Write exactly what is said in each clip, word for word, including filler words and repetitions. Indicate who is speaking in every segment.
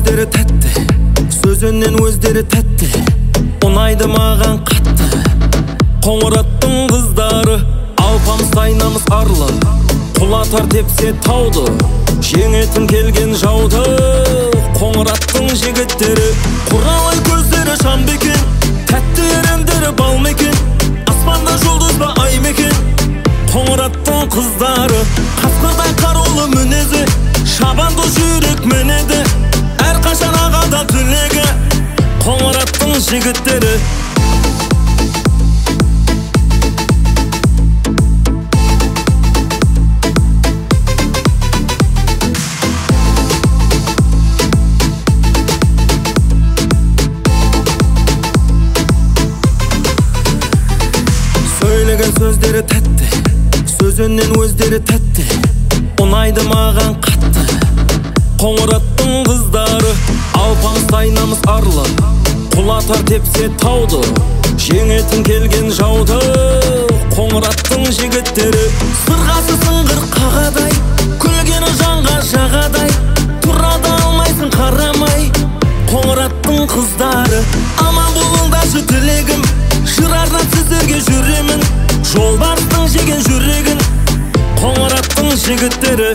Speaker 1: сөздері тәтті, сөзінен өздері тәтті, ұнайды маған қатты. Қоңыраттың қыздары, алпамыс айнамыз арлы, құлатар тепсе тауды, жеңетін келген жауды. Қоңыраттың жігіттері, құралай көздері шам бекен, тәтті ерендері бал мекен, аспанда жұлдыз ба ай мекен. Қоңыраттың қыздары, қасқырдай қарулы мінезі, шабанды жүрек мінеді, әрқашан ағада тілегі. Қоңыраттың жігіттері, сөйлеген сөздері тәтті, сөзінен өздері тәтті, ұнайды маған қатты. Қоңыраттың қыздары, алпамыс айнамыз арлы, құлатар тепсе тауды, жеңетін келген жауды. Қоңыраттың жігіттері, сырғасы сыңғыр қағадай, күлгені жанға жағадай, тұрады алмайсың қарамай. Қоңыраттың қыздары, аман болыңдаршы тілегім, жырардан сіздерге жүремін, жолбарыстың жеген жүрегін. Қоңыраттың жігіттері,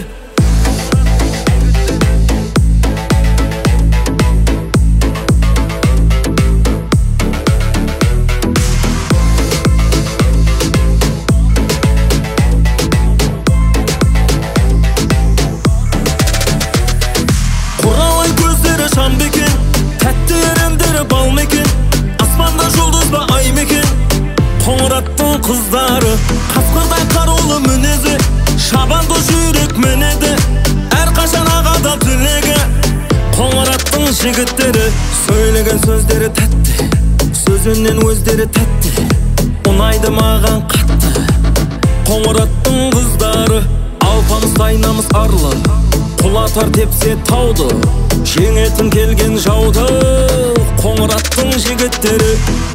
Speaker 1: құралай көздері шам бекен, тәтті ерендері бал мекен, аспанда жұлдыз ба ай мекен. Қоңыраттың қыздары, қасқырдай қарулы мінезі, шабанды жүрек мінеді, әрқашан ағада тілегі. Қоңыраттың жігіттері, сөйлеген сөздері тәтті, сөзінен өздері тәтті, ұнайды маған қатты. Қоңыраттың қыздары, алпамыс айнамыз арлы, құлатар тепсе тауды, жеңетін келген жауды. Қоңыраттың жігіттері,